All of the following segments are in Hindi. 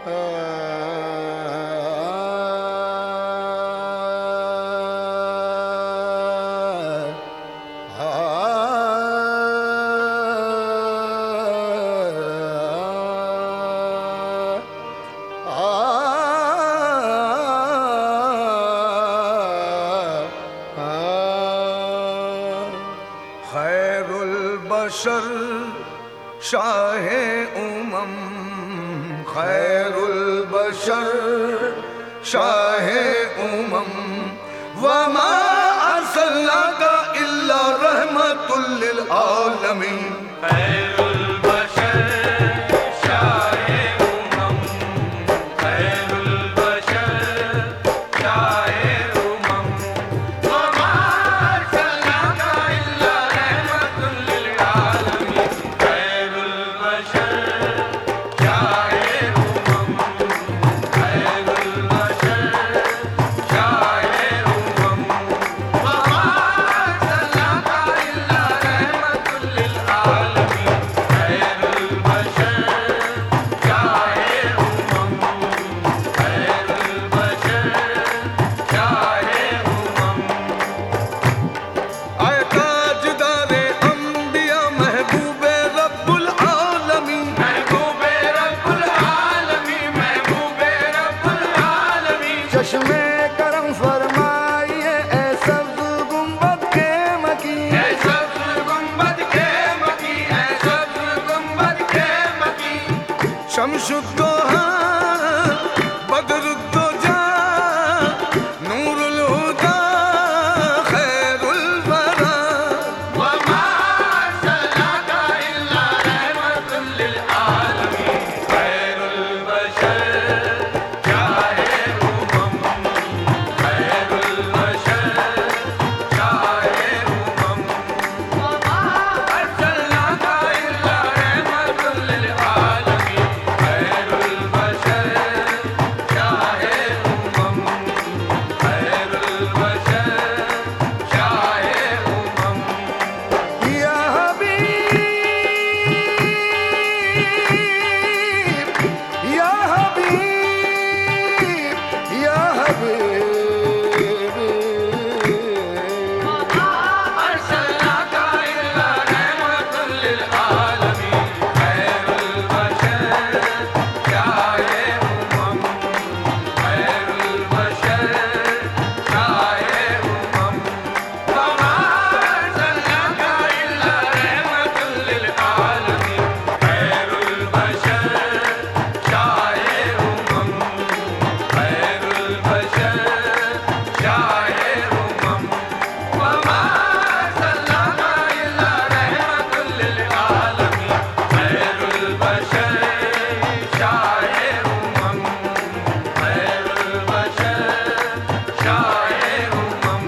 खैरुल बशर शाहे उमम, खैरुल बशर शाहे उमम, वमा अर्सलनाका इल्ला रहमतुल लिल आलमीन। खैरुल बशर शाहे उमम, खैरुल बशर शाहे उमम, वमा अर्सलनाका इल्ला रहमतुल लिल आलमीन। खैरुल बशर शाहे उमम, खैरुल बशर शाहे उमम, वमा अर्सलनाका इल्ला रहमतुल लिल आलमीन। खैरुल बशर शाहे उमम, खैरुल बशर शाहे उमम। आए ताजदारे अंबिया महबूबे रब्बुल आलमीन, महबूबे रब्बुल आलमीन, महबूबे रब्बुल आलमीन। चश्मे करम फरमाइए ऐ सब्ज़ गुंबद के मकी, ऐ सब्ज़ गुंबद के मकी, ऐ सब्ज़ गुंबद के मकी। शम्सुद्दोहा बदरुद्दोजा नूरुल हुदा खैरुल वरा, वमा अर्सलनाका इल्ला रहमतुल लिल आलमीन। खैरुल बशर शाहे उमम, खैरुल बशर शाहे उमम, वमा अर्सलनाका इल्ला रहमतुल लिल आलमीन। खैरुल बशर शाहे उमम, खैरुल बशर शाहे उमम। या हबीब, या हबीब, या हबीब, वमा अर्सलनाका इल्ला रहमतुल लिल आलमीन। खैरुल बशर शाहे उमम, खैरुल बशर शाहे उमम, वमा अर्सलनाका इल्ला रहमतुल लिल आलमीन। खैरुल बशर शाहे उमम, खैरुल बशर शाहे उमम, वमा अर्सलनाका इल्ला रहमतुल लिल आलमीन। खैरुल बशर शाहे उमम, खैरुल बशर शाहे उमम।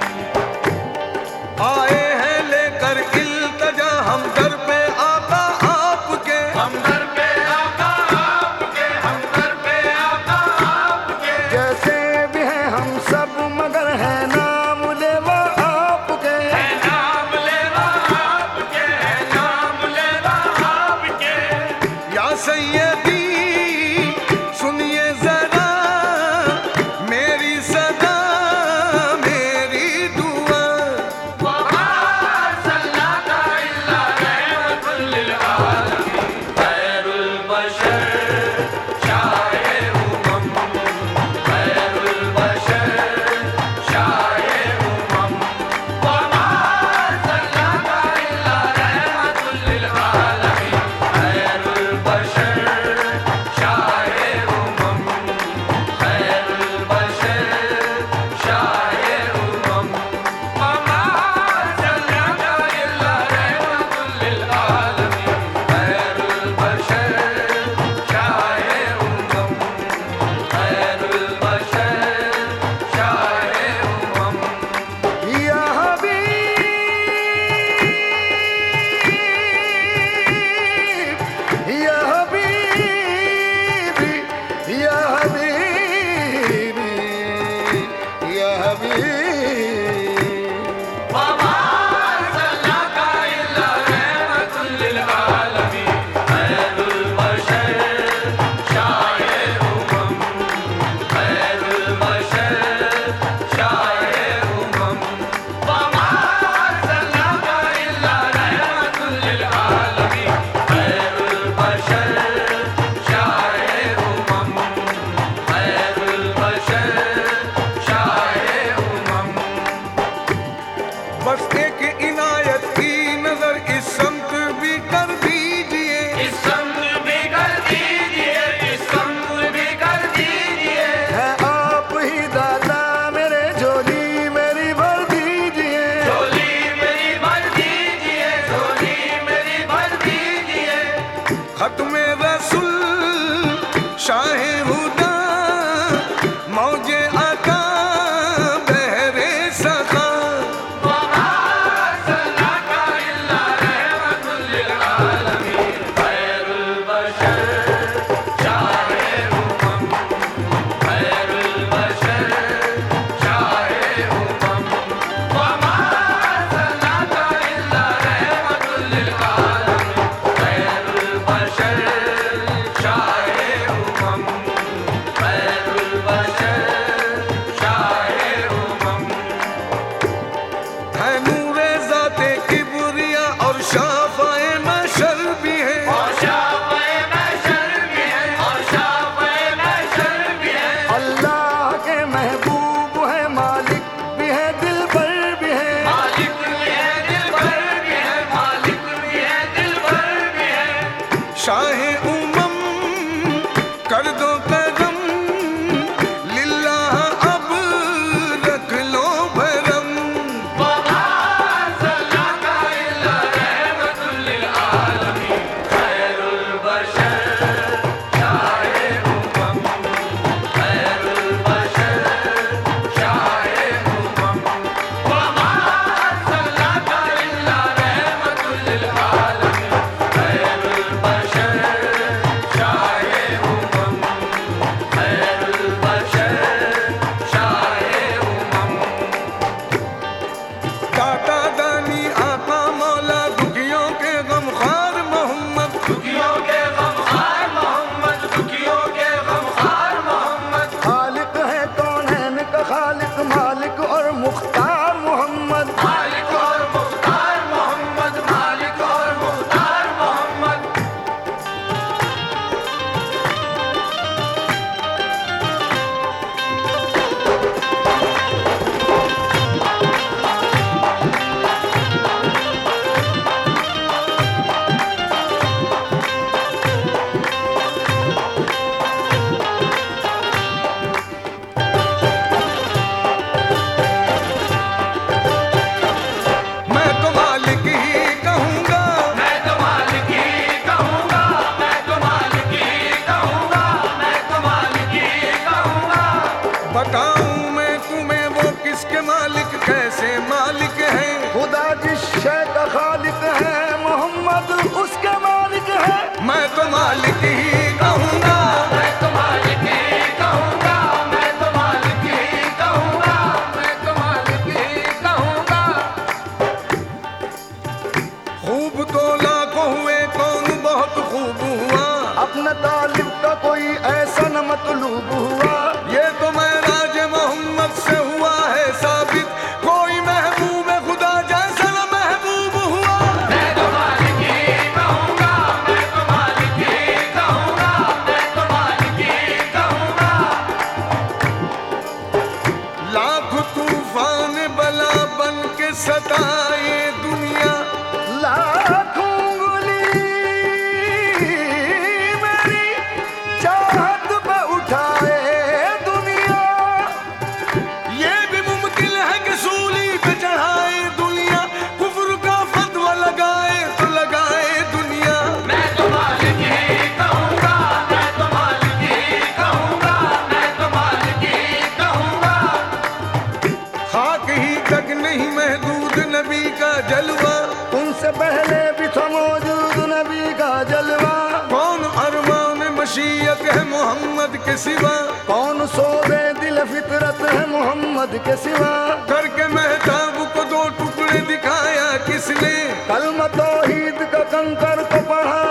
आए हैं लेकर इल्तजा हम दर पे आका आपके, हम दर पे आका आपके, हम दर पे आका आपके। जैसे भी हैं हम सब मगर है नाम लेवा आपके, है नाम लेवा आपके, है नाम लेवा आपके। या सैयदी सुनिए जरा मेरी सदा मेरी दुआ, वमा अर्सलनाका इल्ला रहमतुल लिल आलमीन। खैरुल बशर शाहे उमम, खैरुल बशर शाहे उमम, वमा अर्सलनाका इल्ला रहमतुल लिल आलमीन। खैरुल बशर शाहे उमम, खैरुल बशर शाहे उमम, वमा अर्सलनाका इल्ला रहमतुल लिल आलमीन। खैरुल बशर शाहे शाहे हुदा मौजे आता बहरे सखा शाहे उमम कर दो करम लिल्लाह अब रख लो भरम बताऊं मैं तुम्हें वो किसके मालिक कैसे मालिक है खुदा जिस शय का खालिक है मोहम्मद उसके मालिक है मैं तो मालिक ही कहूँगा मैं तो मालिक ही कहूँगा मैं तो मालिक ही कहूँगा मैं तो मालिक ही कहूँगा खूब तो लाखों हुए कौन बहुत खूब हुआ अपना तालिब का कोई ऐसा न मतलूब हुआ ये तो मैं राज मोहम्मद से हुआ है साबित कोई महबूब खुदा जैसा न महबूब हुआ मैं तो मालिक ही कहूँगा मैं तो मालिक ही कहूँगा मैं तो मालिक ही कहूँगा लाख तूफान बला बन के सताए दुनिया लाखों उंगली मेरी चाहत पे उठाए दुनिया ये भी मुमकिन है कि सूली पे चढ़ाए दुनिया कुफ्र का फतवा लगाए तो लगाए दुनिया मैं तो मालिक ही कहूँगा मैं तो मालिक ही कहूँगा मैं तो मालिक ही कहूँगा खाक ही तक नहीं महदूद नबी का जलवा उनसे पहले भी था मौजूद नबी का जलवा कौन अरमान मशीयत है मोहम्मद के सिवा कौन सोदे दिल फितरत है मोहम्मद के सिवा करके महताब को दो टुकड़े दिखाया किसने कलमा तौहीद का कंकर को पढ़ा